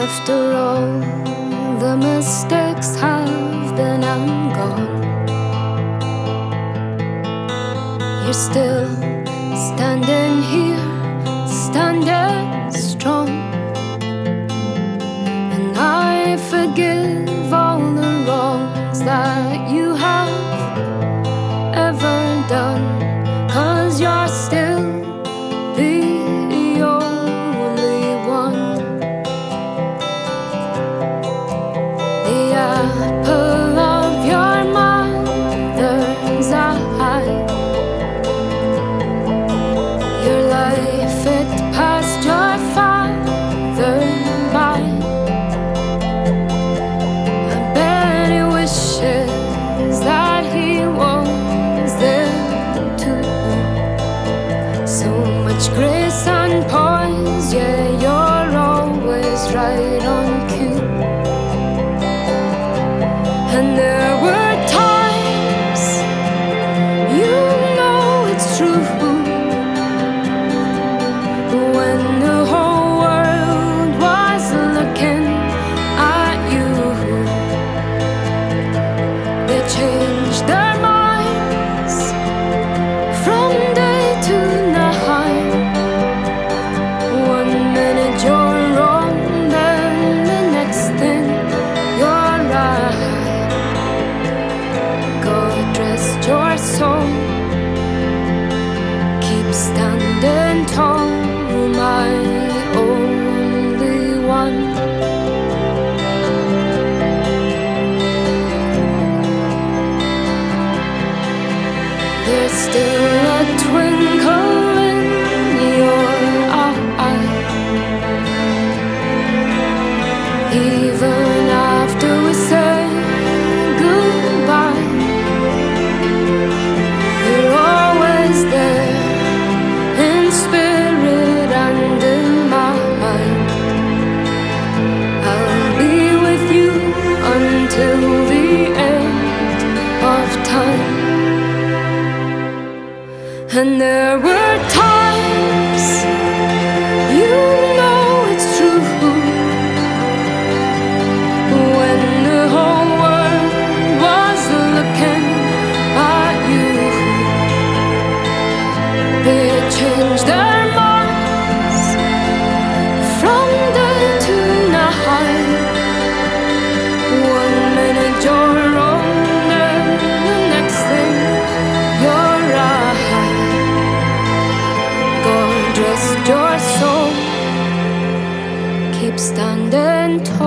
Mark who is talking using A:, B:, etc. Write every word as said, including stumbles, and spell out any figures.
A: After all the mistakes have been and gone, you're still standing here, standing strong. And I forgive all the wrongs that you have ever done, 'cause you're still the only one. The apple of your mother's eye, your life, it passed your father by. I bet he wishes that he was there too. So much grace and poise, yeah, you're always right on cue. And there were times, you know it's true, when the whole world was looking at you. They changed their minds from day to night. One minute you're wrong, then the next thing you're right. God rest your soul, keep standing tall, my only one. There's still a twinkle in your eye, even after we say goodbye. You're always there, in spirit and in mind. I'll be with you until the end of time. And there were times, you know it's true, when the whole world was looking at you. They changed their minds from day to night. One minute you're wrong, then the next thing you're right. God rest your soul, keep standing tall.